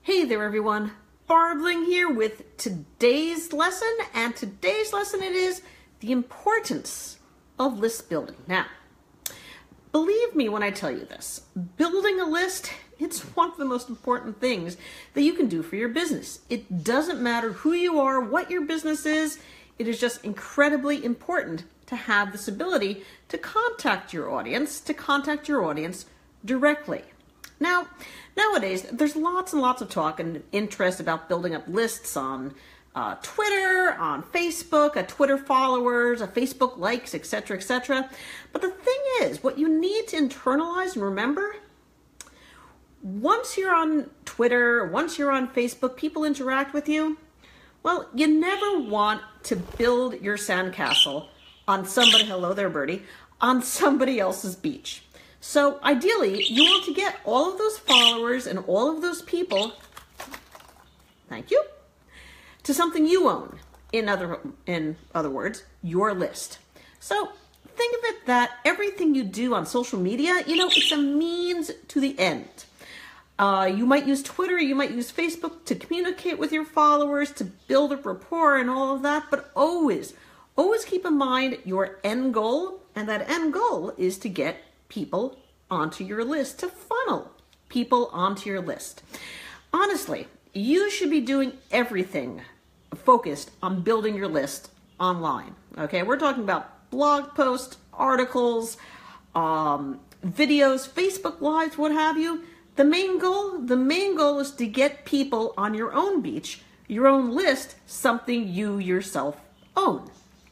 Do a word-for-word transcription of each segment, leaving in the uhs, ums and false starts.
Hey there everyone, Barbling here with today's lesson, and today's lesson it is the importance of list building. Now, believe me when I tell you this, building a list, it's one of the most important things that you can do for your business. It doesn't matter who you are, what your business is, it is just incredibly important to have this ability to contact your audience, to contact your audience directly. Now, nowadays, there's lots and lots of talk and interest about building up lists on uh, Twitter, on Facebook, a Twitter followers, a Facebook likes, et cetera, et cetera. But the thing is, what you need to internalize and remember, once you're on Twitter, once you're on Facebook, people interact with you. Well, you never want to build your sandcastle on somebody, hello there, birdie, on somebody else's beach. So ideally, you want to get all of those followers and all of those people, thank you, to something you own. In other, in other words, your list. So think of it that everything you do on social media, you know, it's a means to the end. Uh, you might use Twitter, you might use Facebook to communicate with your followers, to build up rapport and all of that, but always, always keep in mind your end goal, and that end goal is to get people onto your list, to funnel people onto your list. Honestly, you should be doing everything focused on building your list online. Okay, we're talking about blog posts, articles, um, videos, Facebook Lives, what have you. The main goal, the main goal is to get people on your own beach, your own list, something you yourself own.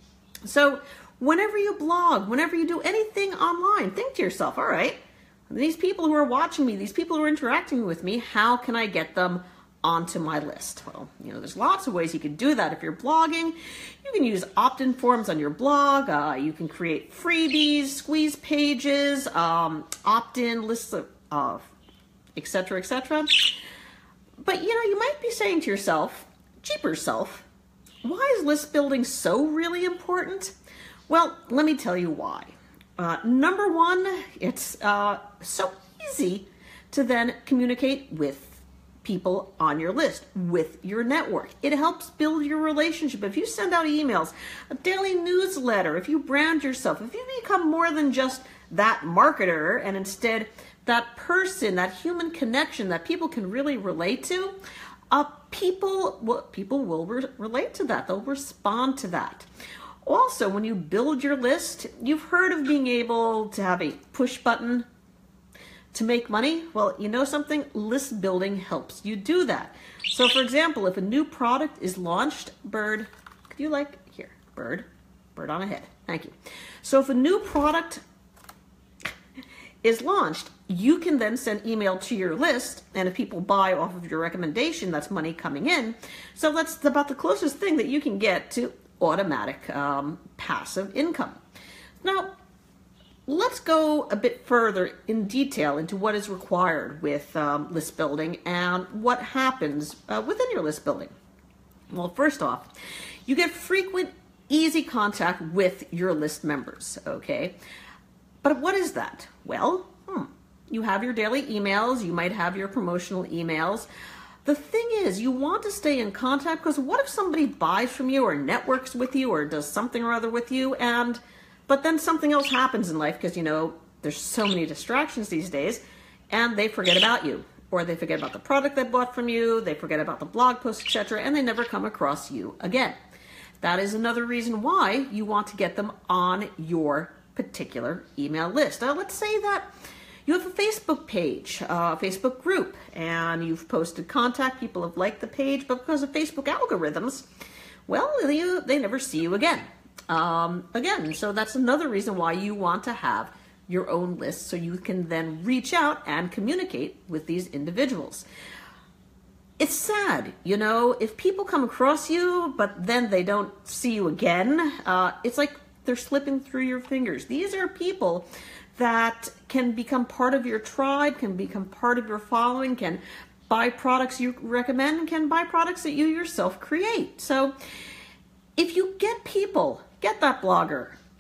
So whenever you blog, whenever you do anything online, think to yourself, all right, these people who are watching me, these people who are interacting with me, how can I get them onto my list? Well, you know, there's lots of ways you can do that. If you're blogging, you can use opt-in forms on your blog. Uh, you can create freebies, squeeze pages, um, opt-in lists of, uh, et cetera, et cetera. But, you know, you might be saying to yourself, jeepers self, why is list building so really important? Well, let me tell you why. Uh, number one, it's uh, so easy to then communicate with people on your list, with your network. It helps build your relationship. If you send out emails, a daily newsletter, if you brand yourself, if you become more than just that marketer and instead that person, that human connection that people can really relate to, uh, people, well, people will re relate to that. They'll respond to that. Also, when you build your list, you've heard of being able to have a push button to make money. Well, you know something? List building helps you do that. So for example, if a new product is launched, Bird, could you like, here, Bird, Bird on ahead, thank you. So if a new product is launched, you can then send email to your list, and if people buy off of your recommendation, that's money coming in. So that's about the closest thing that you can get to automatic um, passive income. Now, let's go a bit further in detail into what is required with um, list building and what happens uh, within your list building. Well, first off, you get frequent, easy contact with your list members, okay? But what is that? Well, hmm, you have your daily emails, you might have your promotional emails. The thing is, you want to stay in contact, because what if somebody buys from you or networks with you or does something or other with you, and but then something else happens in life, because, you know, there's so many distractions these days, and they forget about you, or they forget about the product they bought from you, they forget about the blog post, et cetera, and they never come across you again. That is another reason why you want to get them on your particular email list. Now, let's say that you have a Facebook page, a Facebook group, and you've posted contact, people have liked the page, but because of Facebook algorithms, well, they, they never see you again. Um, again, so that's another reason why you want to have your own list, so you can then reach out and communicate with these individuals. It's sad, you know, if people come across you, but then they don't see you again, uh, it's like they're slipping through your fingers. These are people that can become part of your tribe, can become part of your following, can buy products you recommend, can buy products that you yourself create. So if you get people, get that blogger,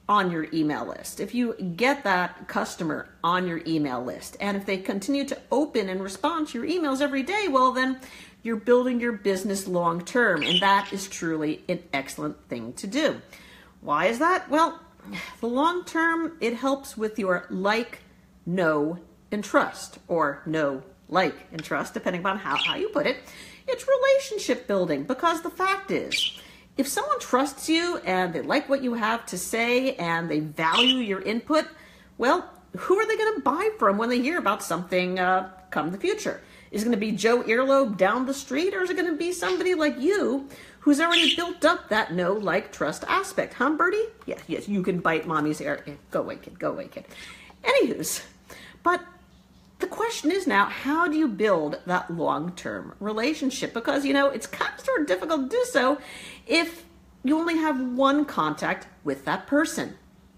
on your email list, if you get that customer on your email list, and if they continue to open and respond to your emails every day, well, then you're building your business long term, and that is truly an excellent thing to do. Why is that? Well, the long term, it helps with your like, know, and trust, or know, like, and trust, depending on how, how you put it. It's relationship building, because the fact is, if someone trusts you and they like what you have to say and they value your input, well, who are they going to buy from when they hear about something uh, come in the future? Is it going to be Joe Earlobe down the street, or is it going to be somebody like you who's already built up that know, like, trust aspect? Huh, Birdie? Yes, yes, you can bite mommy's ear. Go away, kid. Go away, kid. Anywho's, but the question is now, how do you build that long-term relationship? Because, you know, it's kind of sort of difficult to do so if you only have one contact with that person.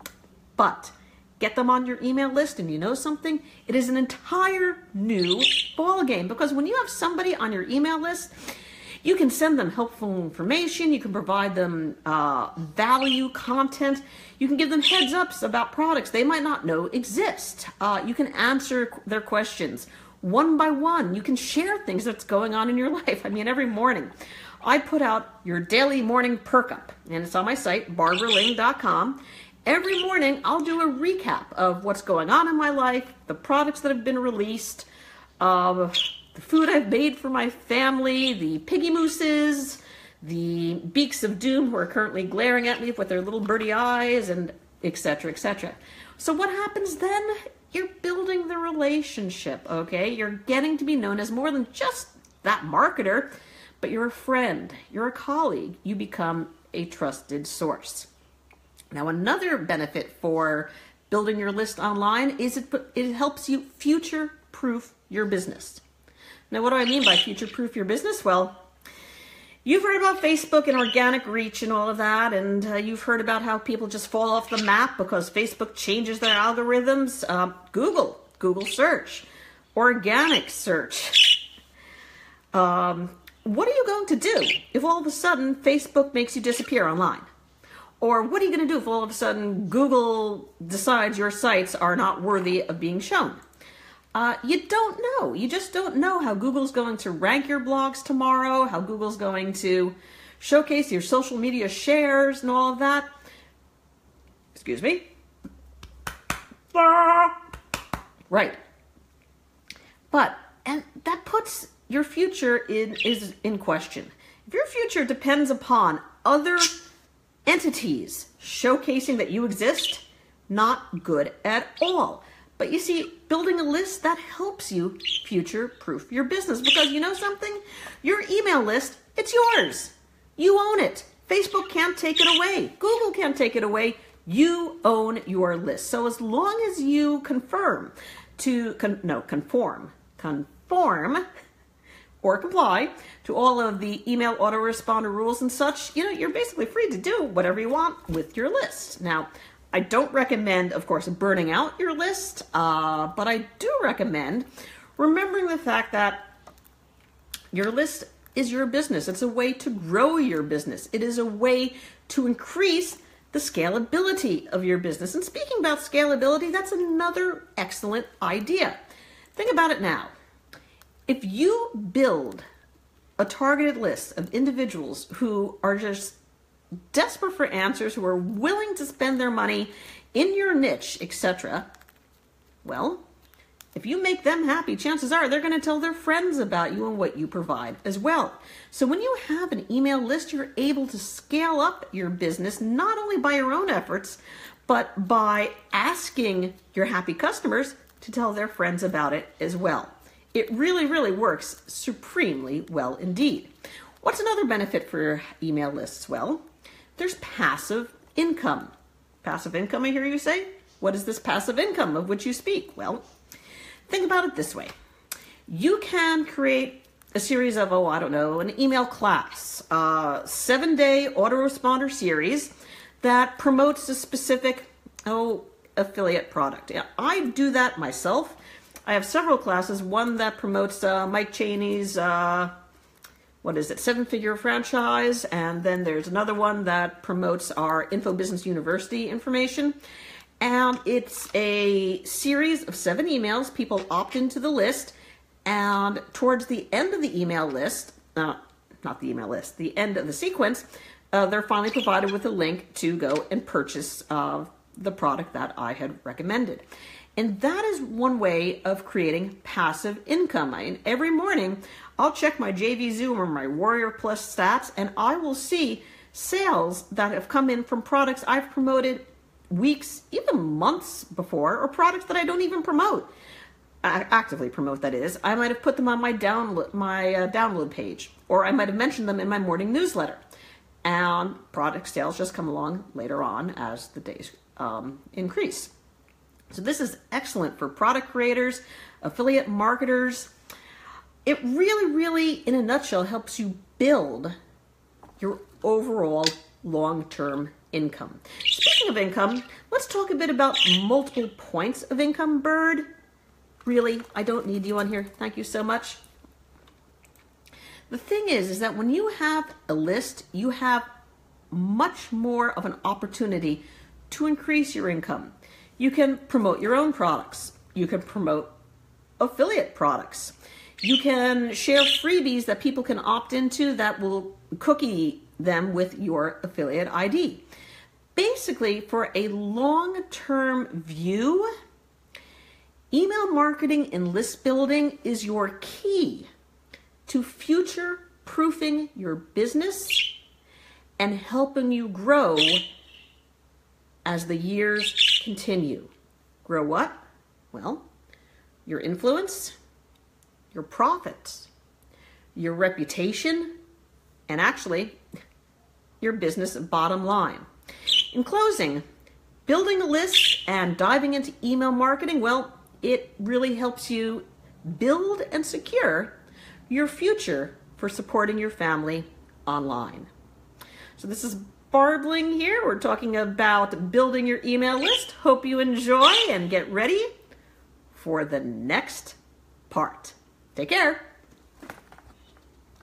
But get them on your email list, and you know something? It is an entire new ball game, because when you have somebody on your email list, you can send them helpful information, you can provide them uh, value content, you can give them heads ups about products they might not know exist. Uh, you can answer their questions one by one. You can share things that's going on in your life. I mean, every morning I put out your daily morning perk up, and it's on my site, barbara ling dot com. Every morning I'll do a recap of what's going on in my life, the products that have been released, uh, the food I've made for my family, the piggy mooses, the beaks of doom who are currently glaring at me with their little birdie eyes, and et cetera, et cetera. So what happens then? You're building the relationship, okay? You're getting to be known as more than just that marketer, but you're a friend, you're a colleague, you become a trusted source. Now, another benefit for building your list online is it, it helps you future-proof your business. Now, what do I mean by future-proof your business? Well, you've heard about Facebook and organic reach and all of that, and uh, you've heard about how people just fall off the map because Facebook changes their algorithms. Uh, Google, Google search, organic search. Um, what are you going to do if all of a sudden Facebook makes you disappear online? Or what are you going to do if all of a sudden Google decides your sites are not worthy of being shown? Uh, you don't know. You just don't know how Google's going to rank your blogs tomorrow, how Google's going to showcase your social media shares and all of that. Excuse me. Right. But, and that puts your future in, is in question. If your future depends upon other entities showcasing that you exist, not good at all. But you see, building a list, that helps you future-proof your business, because you know something? Your email list, it's yours. You own it. Facebook can't take it away. Google can't take it away. You own your list. So as long as you confirm to, con no, conform, conform, or comply to all of the email autoresponder rules and such, you know, you're basically free to do whatever you want with your list. Now, I don't recommend, of course, burning out your list, uh, but I do recommend remembering the fact that your list is your business. It's a way to grow your business. It is a way to increase the scalability of your business. And speaking about scalability, that's another excellent idea. Think about it now. If you build a targeted list of individuals who are just desperate for answers, who are willing to spend their money in your niche, et cetera, well, if you make them happy, chances are they're going to tell their friends about you and what you provide as well. So when you have an email list, you're able to scale up your business not only by your own efforts, but by asking your happy customers to tell their friends about it as well. It really, really works supremely well indeed. What's another benefit for your email lists? Well, there's passive income. Passive income, I hear you say? What is this passive income of which you speak? Well, think about it this way. You can create a series of, oh, I don't know, an email class, a seven-day autoresponder series that promotes a specific, oh, affiliate product. Yeah, I do that myself. I have several classes, one that promotes uh, Mike Cheney's uh, what is it, seven-figure franchise, and then there's another one that promotes our Info Business University information. And it's a series of seven emails. People opt into the list, and towards the end of the email list, uh, not the email list, the end of the sequence, uh, they're finally provided with a link to go and purchase uh, the product that I had recommended. And that is one way of creating passive income. I, every morning, I'll check my J V Zoom or my Warrior Plus stats, and I will see sales that have come in from products I've promoted weeks, even months before, or products that I don't even promote, actively promote, that is. I might have put them on my download, my uh, download page, or I might have mentioned them in my morning newsletter. And product sales just come along later on as the days um, increase. So this is excellent for product creators, affiliate marketers. It really, really, in a nutshell, helps you build your overall long-term income. Speaking of income, let's talk a bit about multiple points of income, Bird. Really, I don't need you on here. Thank you so much. The thing is, is that when you have a list, you have much more of an opportunity to increase your income. You can promote your own products. You can promote affiliate products. You can share freebies that people can opt into that will cookie them with your affiliate I D. Basically, for a long-term view, email marketing and list building is your key to future-proofing your business and helping you grow as the years continue. Grow what? Well, your influence, your profits, your reputation, and actually, your business bottom line. In closing, building a list and diving into email marketing, well, it really helps you build and secure your future for supporting your family online. So this is Barbling here. We're talking about building your email list. Hope you enjoy and get ready for the next part. Take care.